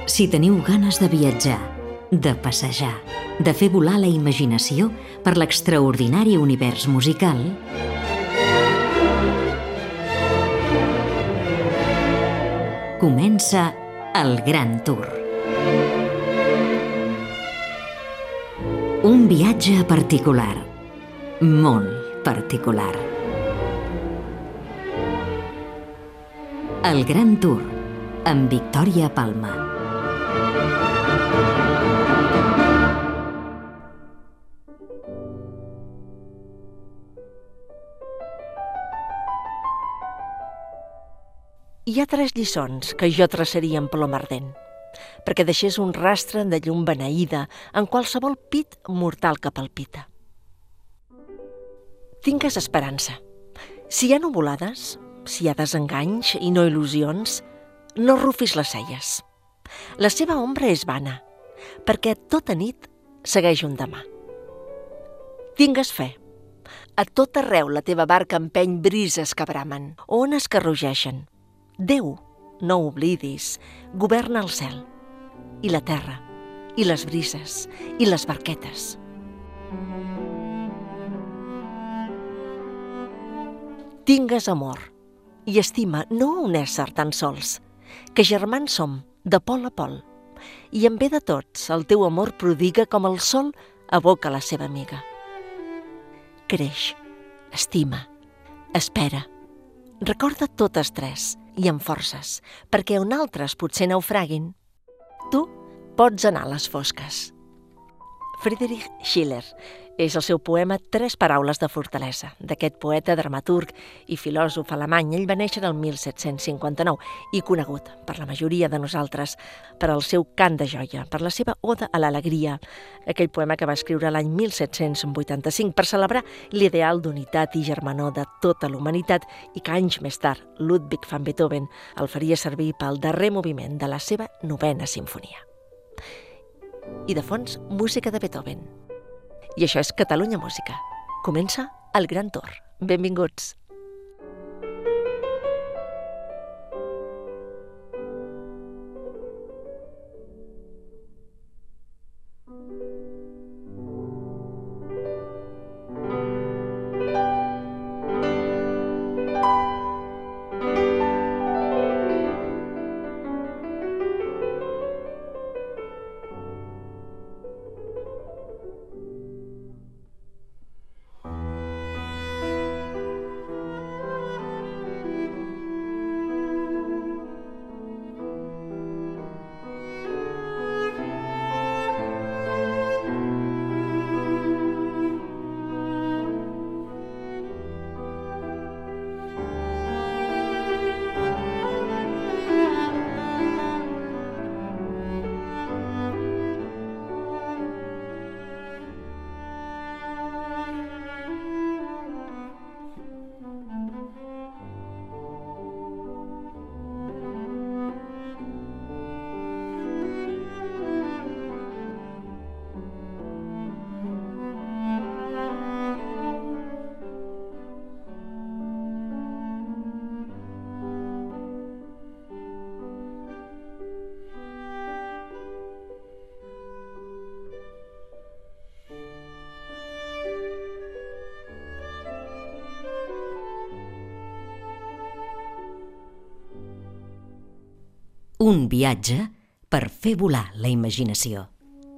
Si teniu ganes de viatjar, de passejar, de fer volar la imaginació per l'extraordinari univers musical, comença el Gran Tour. Un viatge particular, molt particular. El Gran Tour, amb Victòria Palma. Hi ha 3 lliçons que jo traçaria en plom ardent, perquè deixés un rastre de llum beneïda en qualsevol pit mortal que palpita. Tingues esperança. Si hi ha nuvolades, si hi ha desenganys i no il·lusions, no rufis les celles. La seva ombra és vana, perquè tota nit segueix un demà. Tingues fe. A tot arreu la teva barca empeny brises que bramen, ones que rugeixen. Déu, no oblidis, governa el cel, i la terra, i les brises, i les barquetes. Tingues amor i estima no un ésser tan sols, que germans som, de pol a pol, i en bé de tots el teu amor prodiga com el sol aboca la seva amiga. Creix, estima, espera, recorda totes 3 i amb forces, perquè on altres potser naufraguin, tu pots anar a les fosques. Friedrich Schiller és el seu poema 3 paraules de fortalesa, d'aquest poeta, dramaturg i filòsof alemany. Ell va néixer el 1759 i conegut per la majoria de nosaltres per al seu cant de joia, per la seva oda a l'alegria, aquell poema que va escriure l'any 1785 per celebrar l'ideal d'unitat i germanor de tota la humanitat i que anys més tard Ludwig van Beethoven el faria servir pel darrer moviment de la seva 9a simfonia. I de fons, música de Beethoven. I això és Catalunya Música. Comença el Gran Tour. Benvinguts. Un viatge per fer volar la imaginació.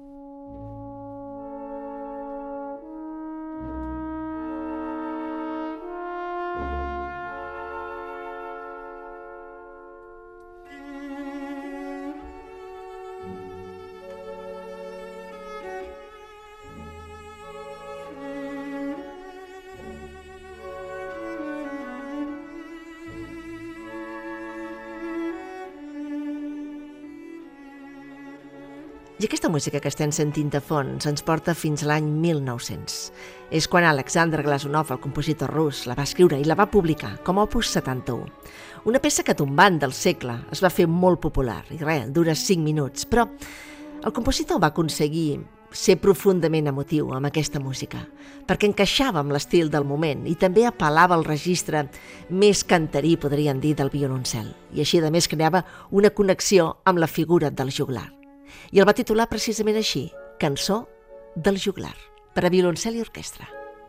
I aquesta música que estem sentint de fons ens porta fins a l'any 1900. És quan Alexander Glazunov, el compositor rus, la va escriure i la va publicar com a Opus 71. Una peça que tombant del segle es va fer molt popular i dura 5 minuts, però el compositor va aconseguir ser profundament emotiu amb aquesta música, perquè encaixava amb l'estil del moment i també apel·lava al registre més cantarí, podríem dir, del violoncel. I així, a més, creava una connexió amb la figura del juglar. I el va titular precisament així, Cançó del juglar, per a violoncel i orquestra.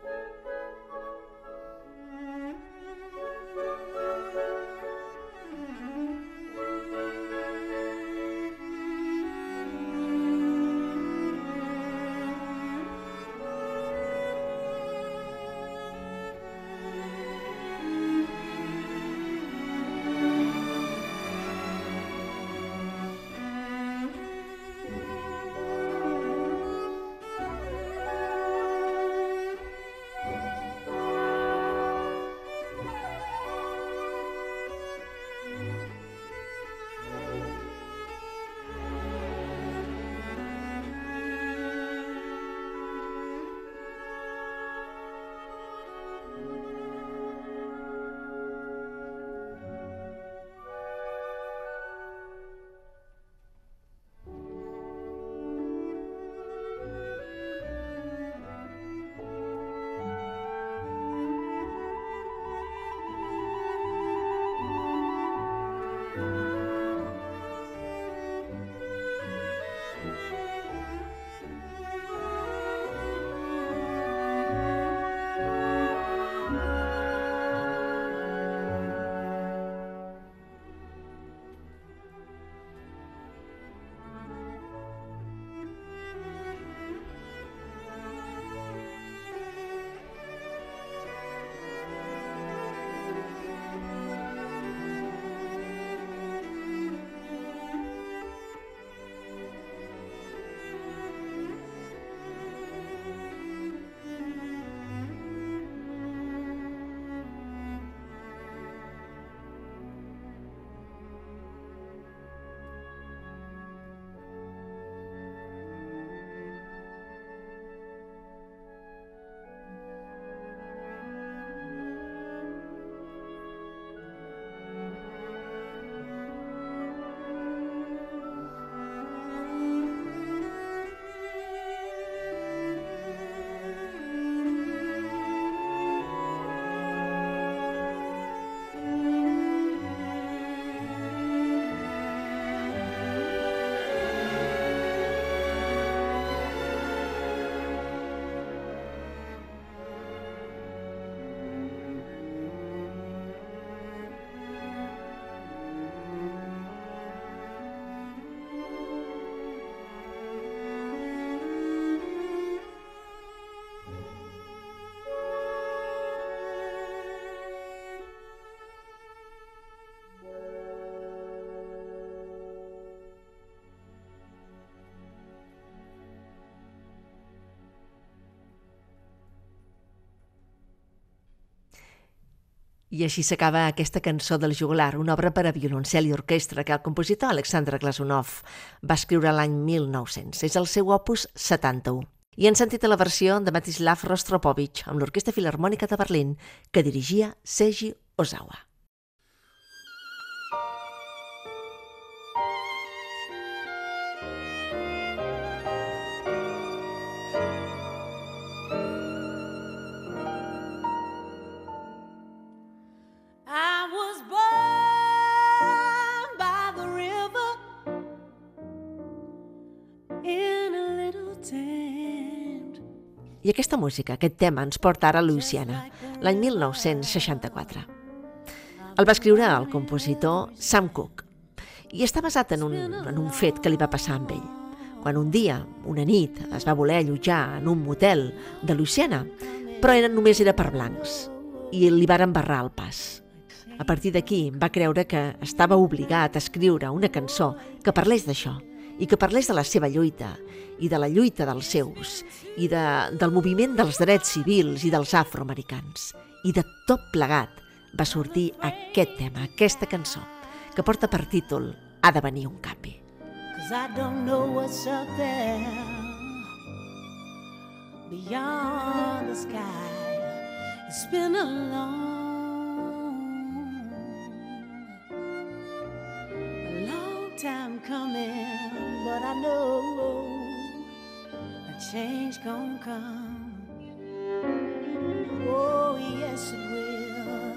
I així s'acaba aquesta cançó del juglar, una obra per a violoncel i orquestra que el compositor Alexandre Glazunov va escriure l'any 1900. És el seu opus 71. I han sentit la versió de Mstislav Rostropovich amb l'Orquestra Filharmònica de Berlín que dirigia Seiji Ozawa. I aquesta música, aquest tema, ens porta ara a Louisiana, l'any 1964. El va escriure el compositor Sam Cooke i està basat en un fet que li va passar amb ell. Quan un dia, una nit, es va voler allotjar en un motel de Louisiana, però només era per blancs i li varen barrar el pas. A partir d'aquí va creure que estava obligat a escriure una cançó que parlés d'això i que parlés de la seva lluita i de la lluita dels seus i del moviment dels drets civils i dels afroamericans. I de tot plegat va sortir aquest tema, aquesta cançó, que porta per títol Ha de venir un canvi. 'Cause I don't know what's up there beyond the sky. It's been a long time coming, but I know change gonna come. Oh, yes, it will.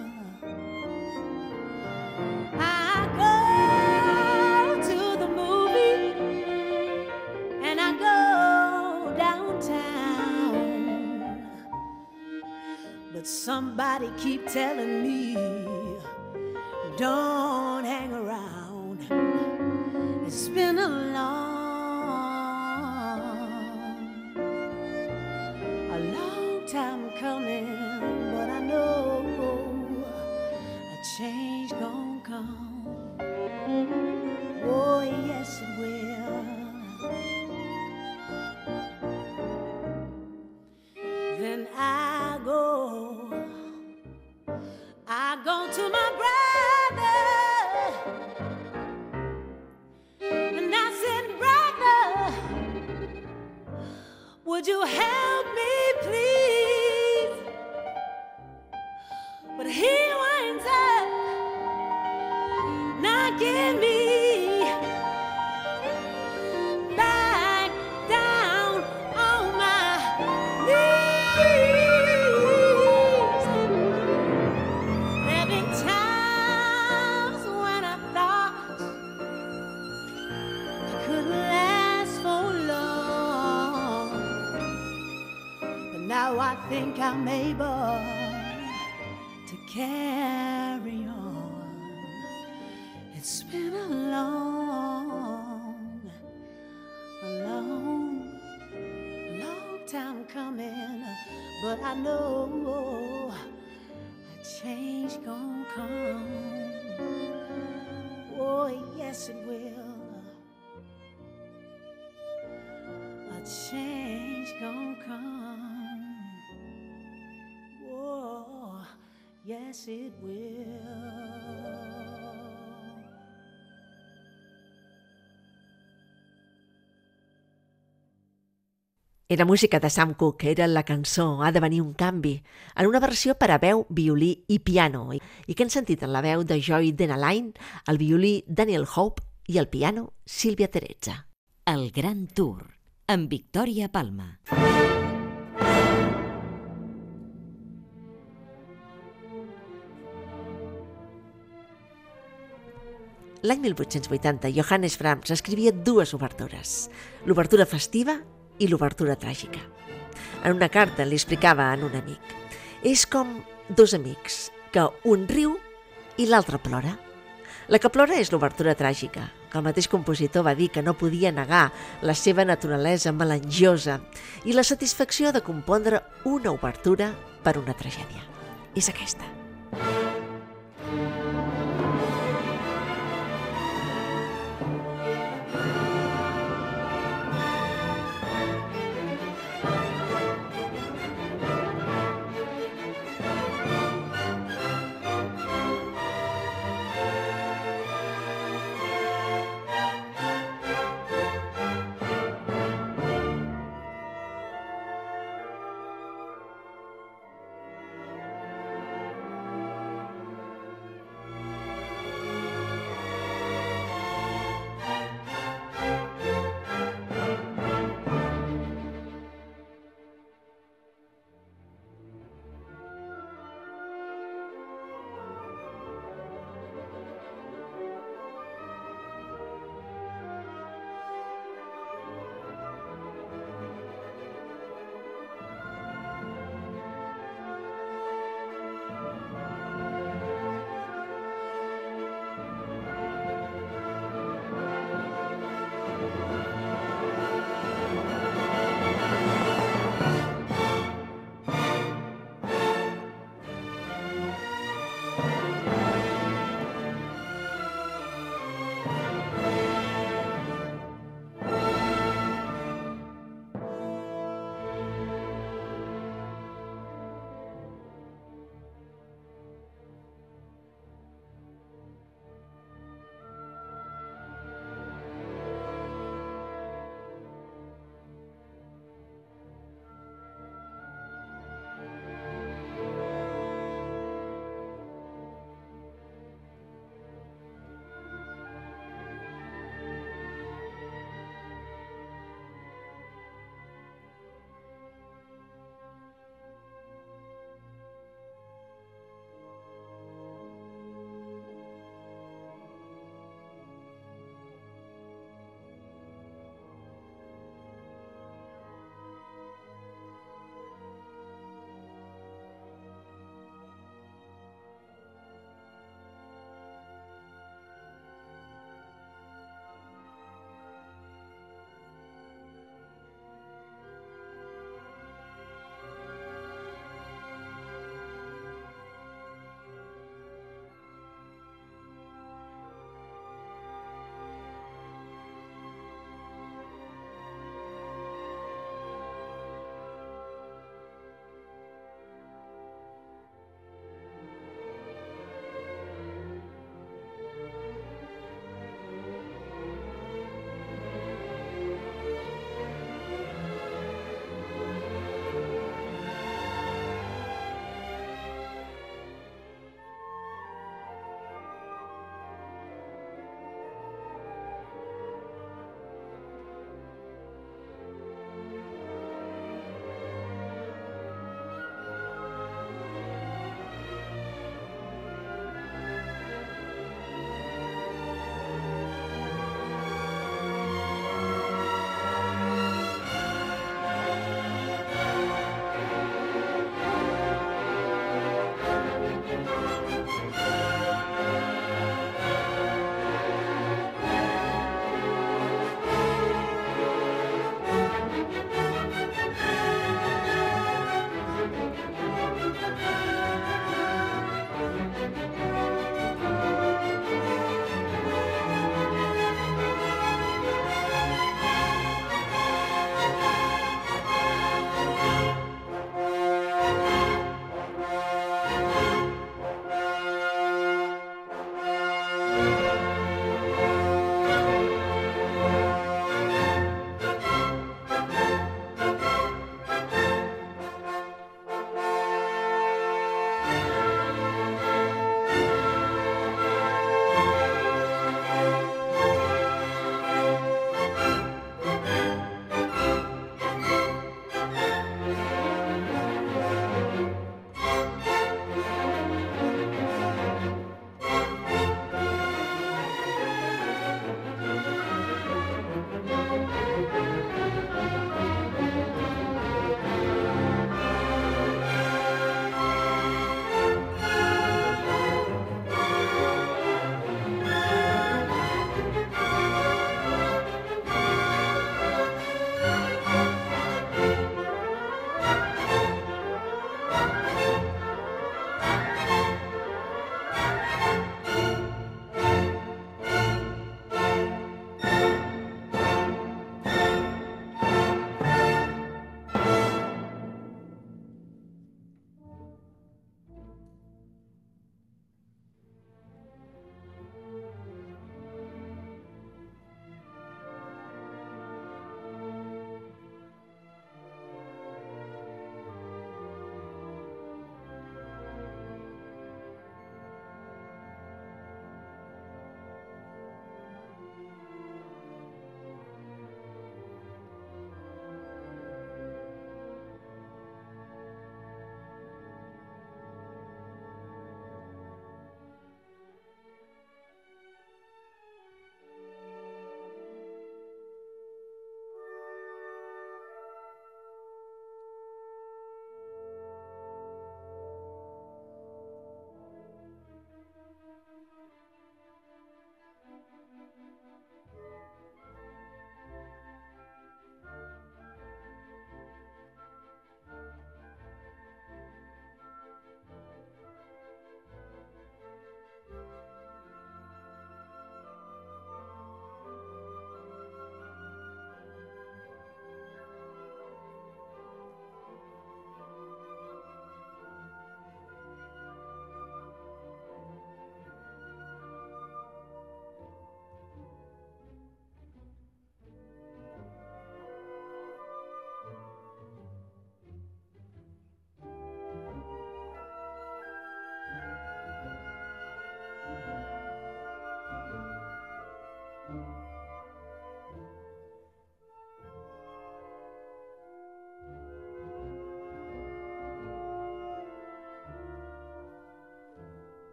I go to the movie and I go downtown, but somebody keep telling me don't hang around. It's been a long time coming, but I know a change gon' come. Oh, yes, it will. Then I go to my brother, and I said, brother, would you help me, please? But he winds up knocking me back down on my knees. There've been times when I thought I couldn't last for long, but now I think I'm able to carry on. It's been a long time coming, but I know a change gon' come. Oh, yes, it will. A change gon' come. Oh, yes, it will. Era música de Sam Cooke, era la cançó Ha de venir un canvi, en una versió per a veu, violí i piano, i que hem sentit en la veu de Joy Denalain, el violí Daniel Hope i el piano Sílvia Terezza. El Gran Tour, amb Victòria Palma. L'any 1880, Johannes Brahms escrivia dues obertures, l'obertura festiva i l'obertura tràgica. En una carta li explicava a un amic: és com dos amics, que un riu i l'altre plora. La que plora és l'obertura tràgica, que el mateix compositor va dir que no podia negar la seva naturalesa melangiosa i la satisfacció de compondre una obertura per una tragèdia. És aquesta.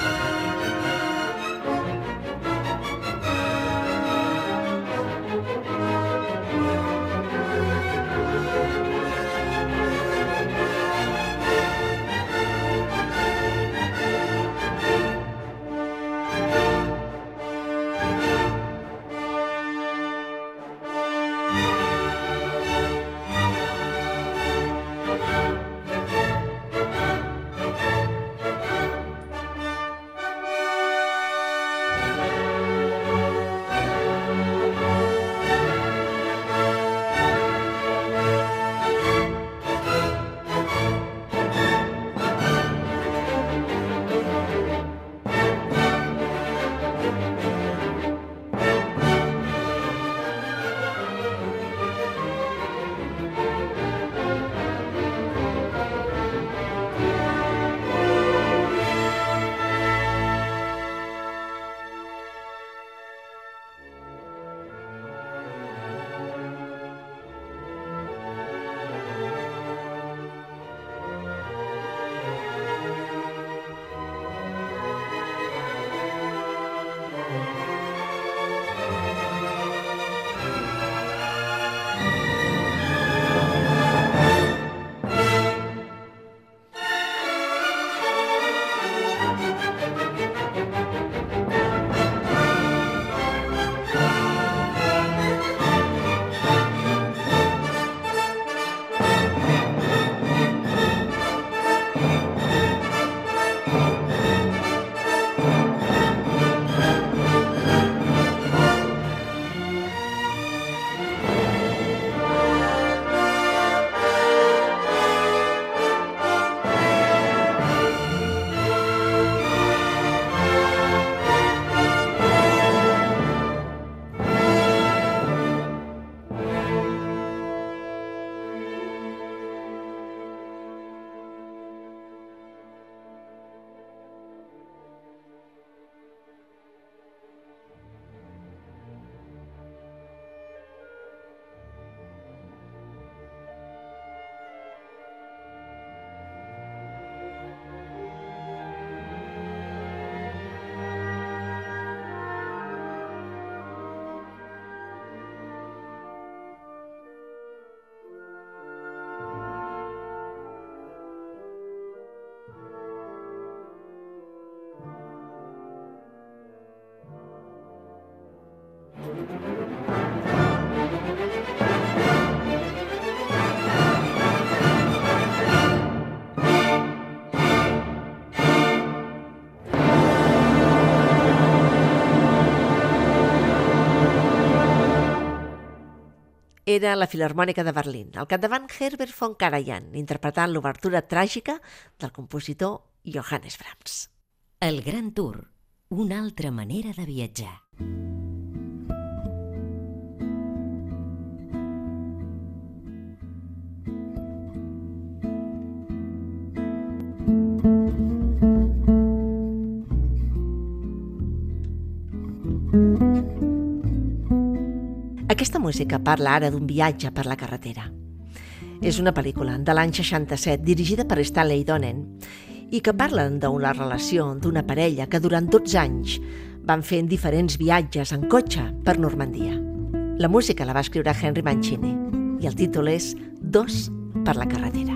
Era la Filharmònica de Berlín, al capdavant Herbert von Karajan, interpretant l'obertura tràgica del compositor Johannes Brahms. El Gran Tour, una altra manera de viatjar. Aquesta música parla ara d'un viatge per la carretera. És una pel·lícula de l'any 67 dirigida per Stanley Donen i que parlen d'una relació d'una parella que durant 12 anys van fent diferents viatges en cotxe per Normandia. La música la va escriure Henry Mancini i el títol és Dos per la carretera.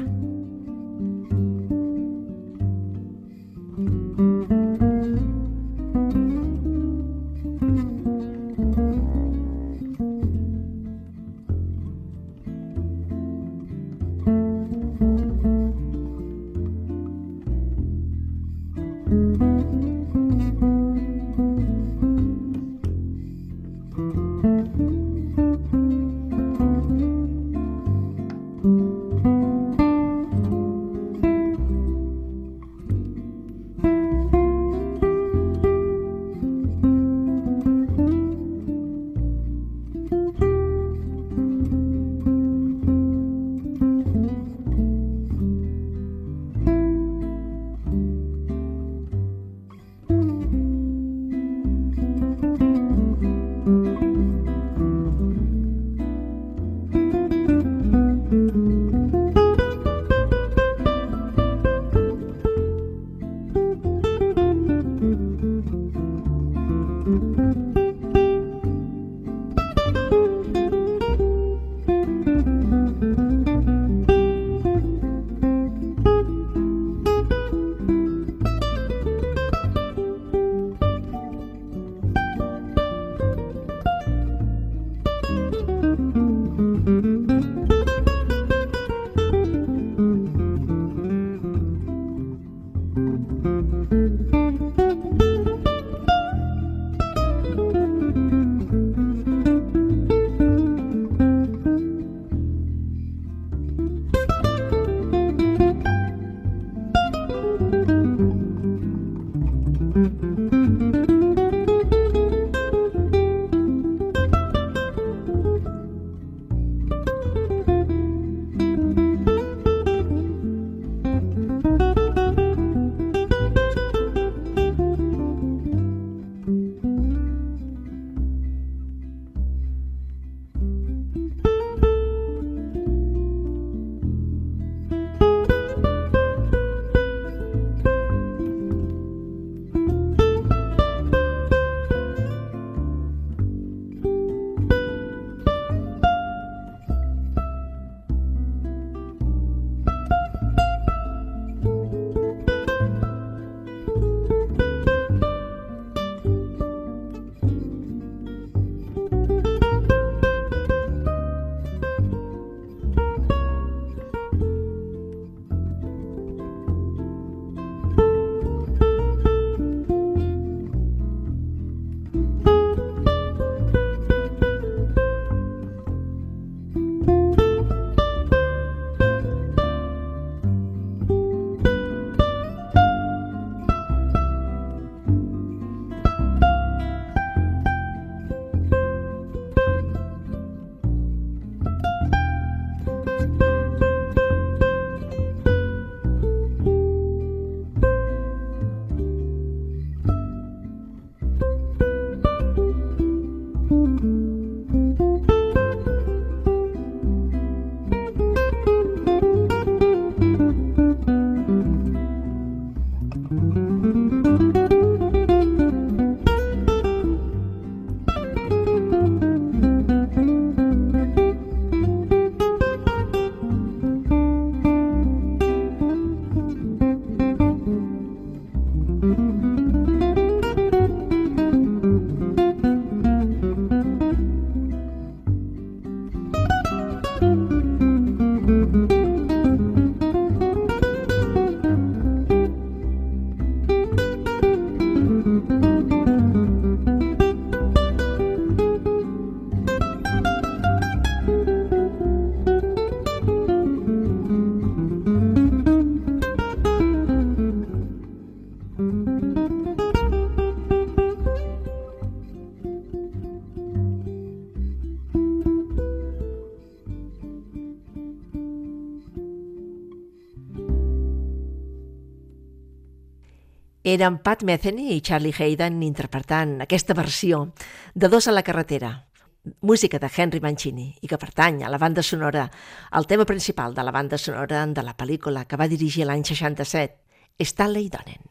Eren Pat Metheny i Charlie Haydn interpretant aquesta versió de Dos a la carretera, música de Henry Mancini i que pertany a la banda sonora, el tema principal de la banda sonora de la pel·lícula que va dirigir l'any 67, Stanley Donen.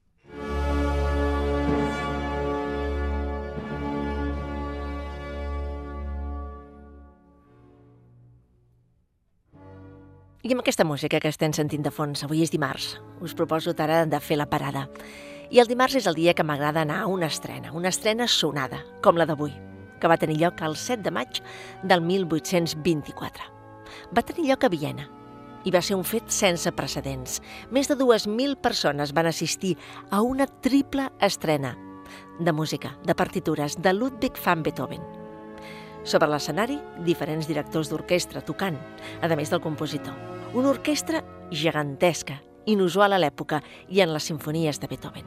I amb aquesta música que estem sentint de fons, avui és dimarts, us proposo ara de fer la parada. I el dimarts és el dia que m'agrada anar a una estrena sonada, com la d'avui, que va tenir lloc el 7 de maig del 1824. Va tenir lloc a Viena i va ser un fet sense precedents. Més de 2.000 persones van assistir a una triple estrena de música, de partitures, de Ludwig van Beethoven. Sobre l'escenari, diferents directors d'orquestra tocant, a més del compositor. Una orquestra gegantesca, inusual a l'època i en les simfonies de Beethoven.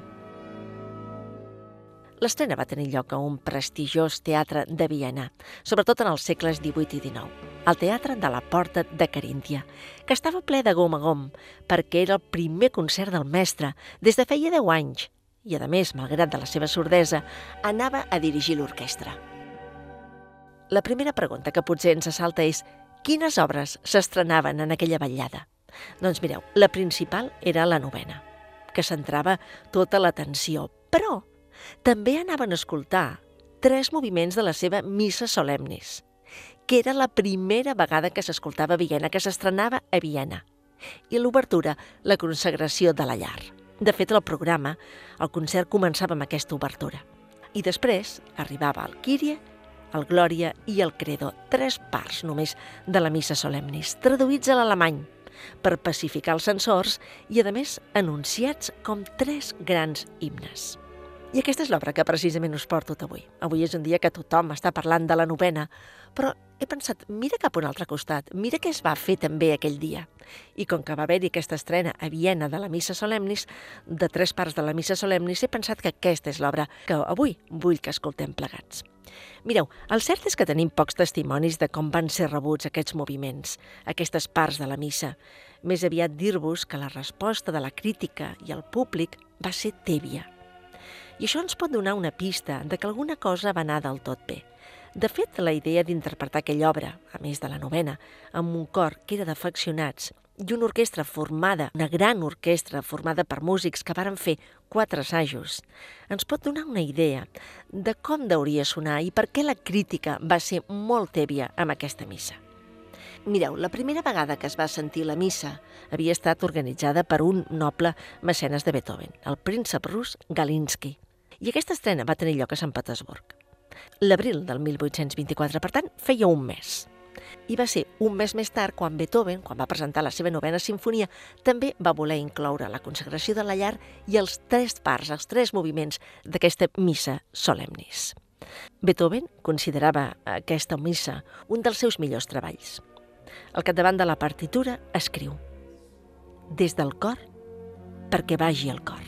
L'estrena va tenir lloc a un prestigiós teatre de Viena, sobretot en els segles XVIII i XIX, el Teatre de la Porta de Caríntia, que estava ple de gom a gom, perquè era el primer concert del mestre des de feia 10 anys, i a més, malgrat de la seva sordesa, anava a dirigir l'orquestra. La primera pregunta que potser ens assalta és quines obres s'estrenaven en aquella vetllada? Doncs mireu, la principal era la novena, que centrava tota l'atenció, però també anaven a escoltar 3 moviments de la seva Missa Solemnis, que era la primera vegada que s'escoltava a Viena, que s'estrenava a Viena, i l'obertura, la consagració de la llar. De fet, el programa, el concert començava amb aquesta obertura. I després arribava el Kyrie, el Glòria i el Credo, 3 parts només de la Missa Solemnis, traduïts a l'alemany, per pacificar els censors i, a més, anunciats com 3 grans himnes. I aquesta és l'obra que precisament us porto avui. Avui és un dia que tothom està parlant de la novena, però he pensat, mira cap a un altre costat, mira què es va fer també aquell dia. I com que va haver-hi aquesta estrena a Viena de la Missa Solemnis, de 3 parts de la Missa Solemnis, he pensat que aquesta és l'obra que avui vull que escoltem plegats. Mireu, el cert és que tenim pocs testimonis de com van ser rebuts aquests moviments, aquestes parts de la missa. Més aviat dir-vos que la resposta de la crítica i el públic va ser tèbia. I això ens pot donar una pista de que alguna cosa va anar del tot bé. De fet, la idea d'interpretar aquella obra, a més de la novena, amb un cor que era d'afeccionats i una orquestra formada, una gran orquestra formada per músics que varen fer 4 assajos, ens pot donar una idea de com hauria sonar i per què la crítica va ser molt tèbia amb aquesta missa. Mireu, la primera vegada que es va sentir la missa havia estat organitzada per un noble mecenes de Beethoven, el príncep rus Galinsky. I aquesta estrena va tenir lloc a Sant Petersburg. L'abril del 1824, per tant, feia un mes. I va ser un mes més tard quan Beethoven, quan va presentar la seva novena sinfonia, també va voler incloure la consagració de la llar i els 3 parts, els 3 moviments d'aquesta missa solemnis. Beethoven considerava aquesta missa un dels seus millors treballs. Al capdavant de la partitura escriu: des del cor perquè vagi al cor.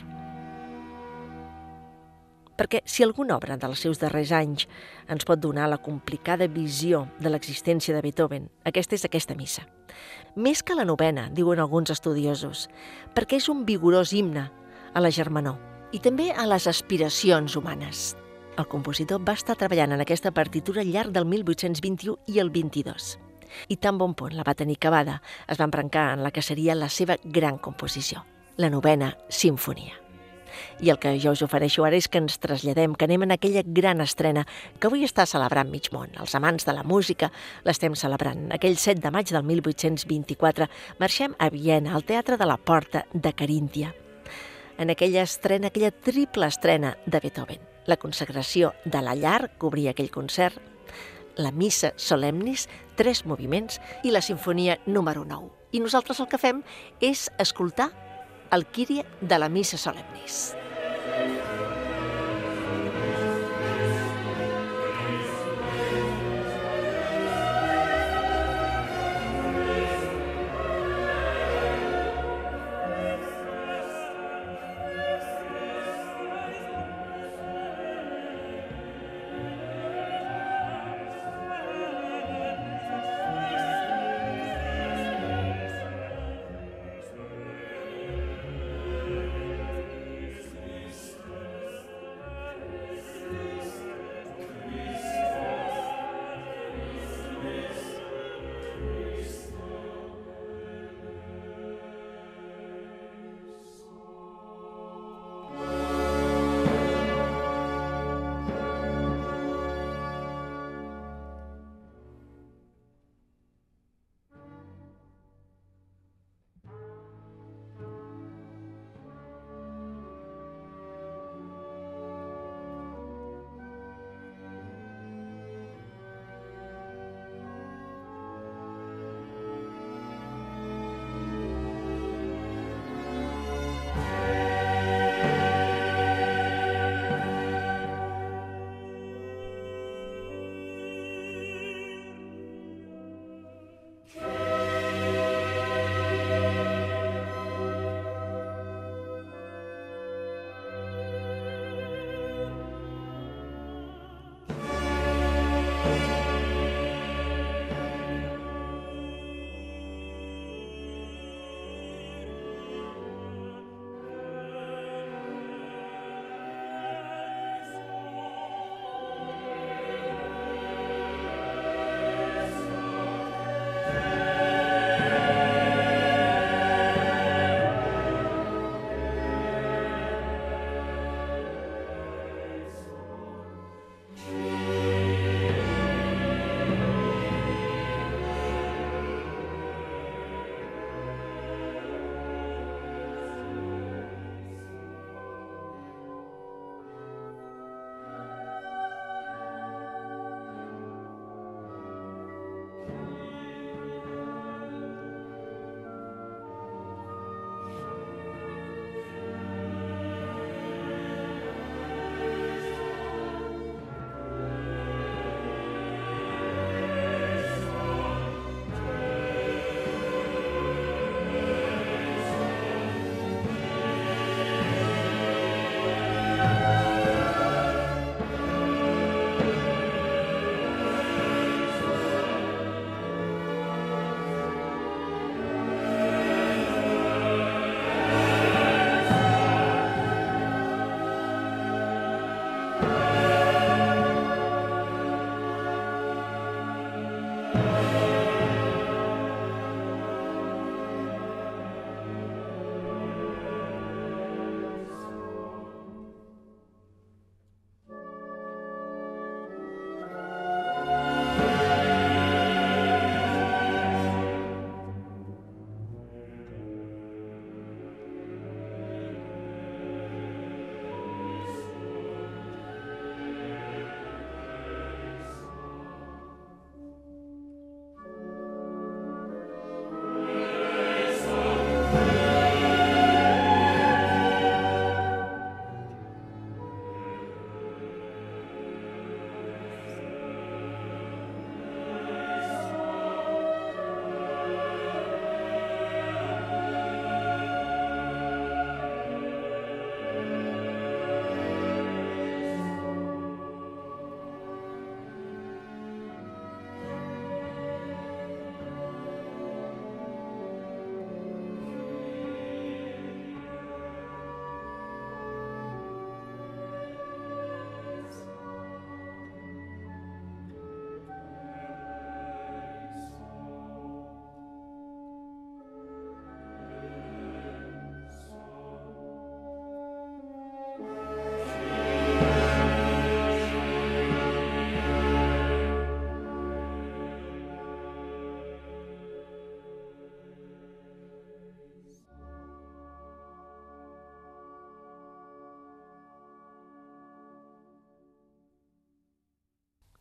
Perquè si alguna obra dels seus darrers anys ens pot donar la complicada visió de l'existència de Beethoven, aquesta és aquesta missa. Més que la novena, diuen alguns estudiosos, perquè és un vigorós himne a la germanor i també a les aspiracions humanes. El compositor va estar treballant en aquesta partitura al llarg del 1821 i el 22. I tan bon punt la va tenir acabada, es va embrancar en la que seria la seva gran composició, la novena sinfonia. I el que jo us ofereixo ara és que ens traslladem, que anem en aquella gran estrena que avui està celebrant mig món. Els amants de la música l'estem celebrant. Aquell 7 de maig del 1824 marxem a Viena, al Teatre de la Porta de Caríntia. En aquella estrena, aquella triple estrena de Beethoven. La consagració de la llar cobria aquell concert, la missa solemnis, 3 moviments i la sinfonia número 9. I nosaltres el que fem és escoltar el Kyrie de la missa solemnis.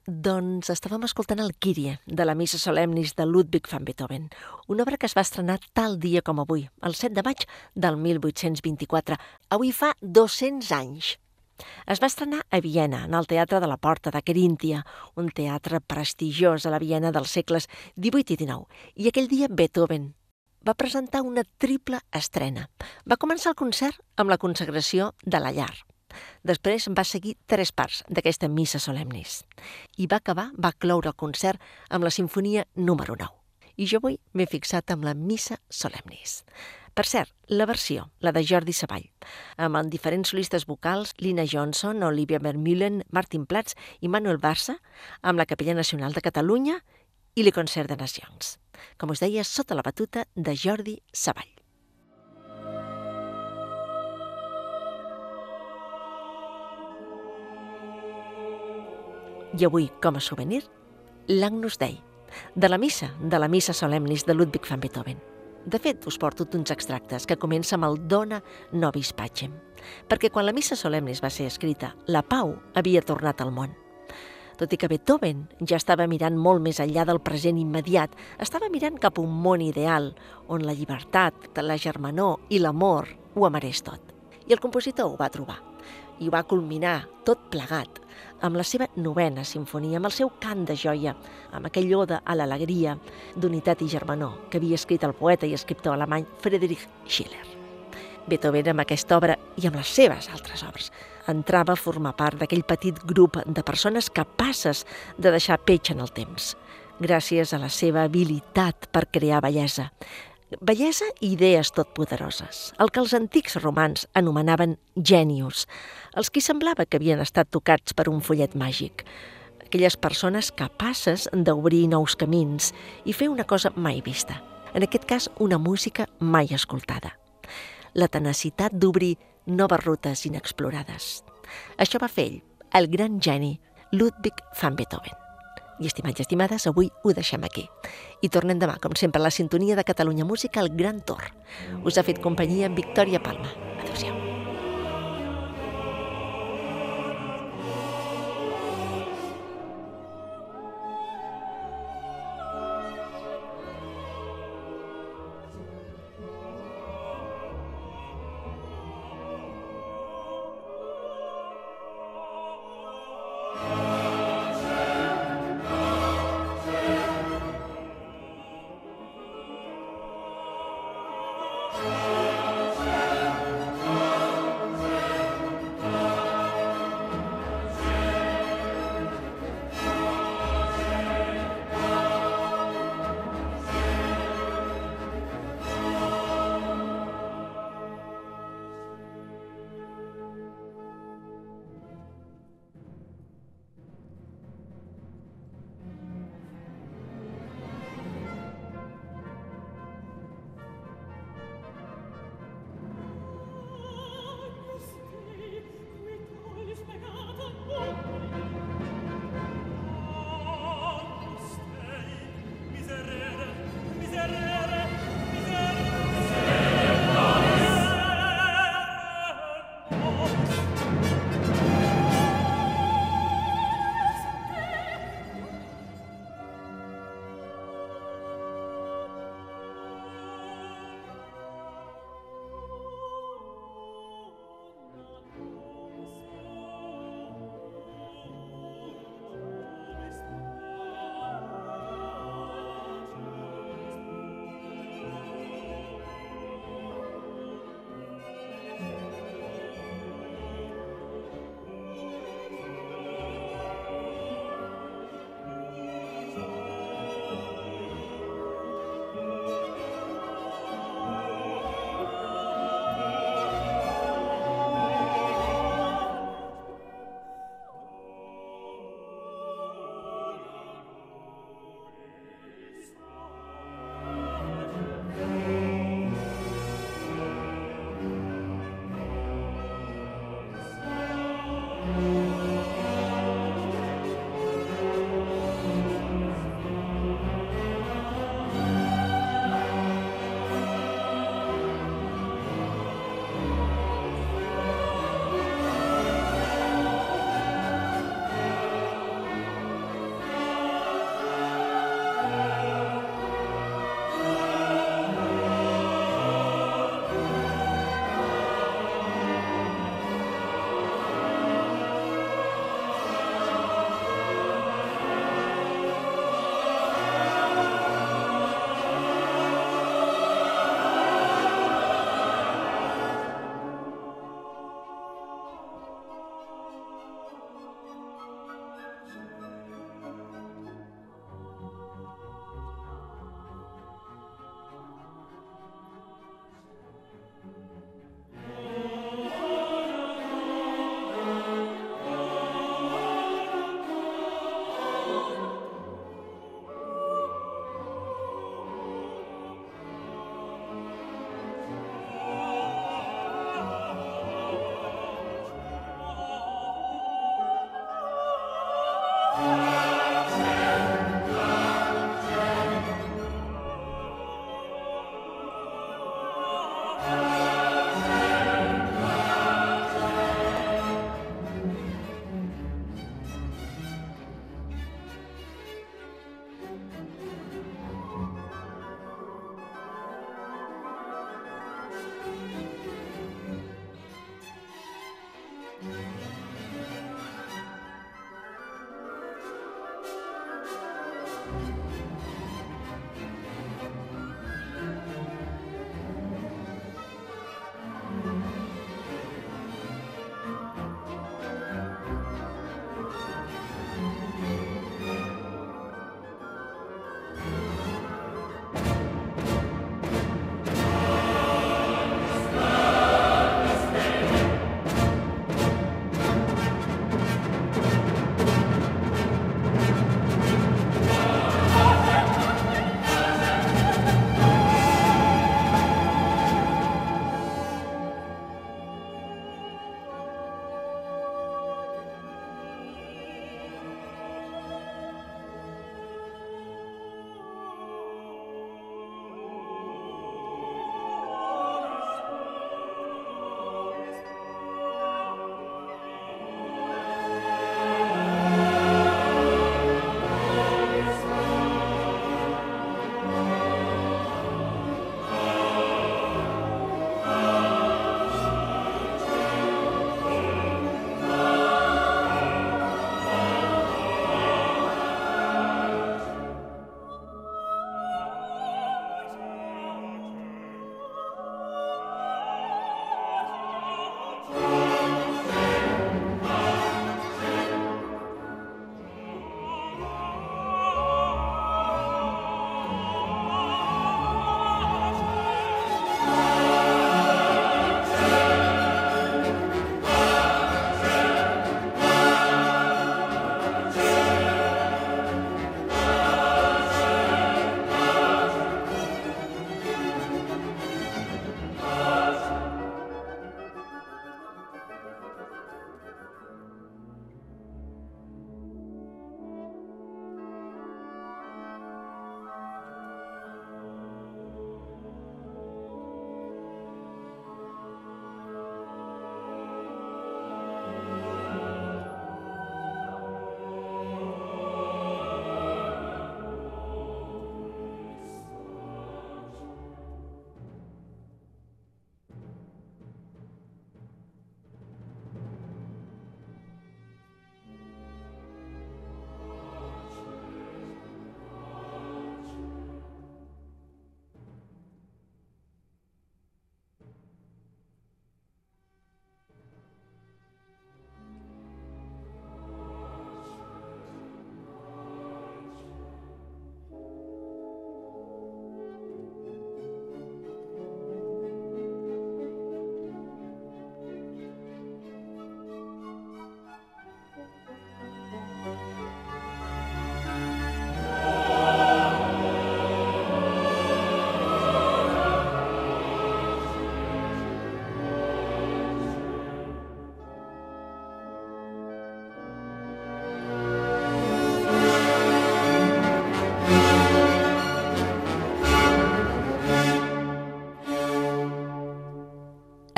Doncs estàvem escoltant el Kyrie de la Missa Solemnis de Ludwig van Beethoven, una obra que es va estrenar tal dia com avui, el 7 de maig del 1824. Avui fa 200 anys. Es va estrenar a Viena, en el Teatre de la Porta de Caríntia, un teatre prestigiós a la Viena dels segles XVIII i XIX. I aquell dia Beethoven va presentar una triple estrena. Va començar el concert amb la consagració de la llar. Després va seguir 3 parts d'aquesta Missa Solemnis. I va cloure el concert amb la sinfonia número 9. I jo avui m'he fixat amb la Missa Solemnis. Per cert, la versió, la de Jordi Savall, amb diferents solistes vocals, Lina Johnson, Olivia Vermeulen, Martin Platz i Manuel Barça, amb la Capella Nacional de Catalunya i le Concert de Nacions. Com us deia, sota la batuta de Jordi Savall. I avui, com a souvenir, l'Agnus Dei, de la Missa Solemnis de Ludwig van Beethoven. De fet, us porto uns extractes que comença amb el Dona Nobis Pacem, perquè quan la Missa Solemnis va ser escrita, la pau havia tornat al món. Tot i que Beethoven ja estava mirant molt més enllà del present immediat, estava mirant cap a un món ideal, on la llibertat, la germanor i l'amor ho amarés tot. I el compositor ho va trobar, i ho va culminar tot plegat, amb la seva 9a sinfonia, amb el seu cant de joia, amb aquell ode a l'alegria d'unitat i germanor que havia escrit el poeta i escriptor alemany Friedrich Schiller. Beethoven, amb aquesta obra i amb les seves altres obres, entrava a formar part d'aquell petit grup de persones capaces de deixar peix en el temps, gràcies a la seva habilitat per crear bellesa. Bellesa i idees totpoderoses, el que els antics romans anomenaven genius, els qui semblava que havien estat tocats per un follet màgic, aquelles persones capaces d'obrir nous camins i fer una cosa mai vista, en aquest cas una música mai escoltada. La tenacitat d'obrir noves rutes inexplorades. Això va fer ell, el gran geni Ludwig van Beethoven. I estimats i estimades, avui ho deixem aquí. I tornem demà, com sempre, a la sintonia de Catalunya Música, el Gran Tor. Us ha fet companyia Victòria Palma. Adéu-siau.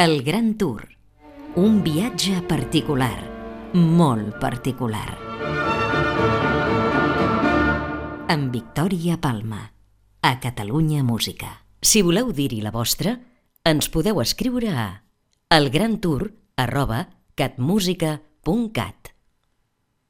El Gran Tour. Un viatge particular, molt particular. Amb Victòria Palma, a Catalunya Música. Si voleu dir-hi la vostra, ens podeu escriure a elgrantour@catmusica.cat.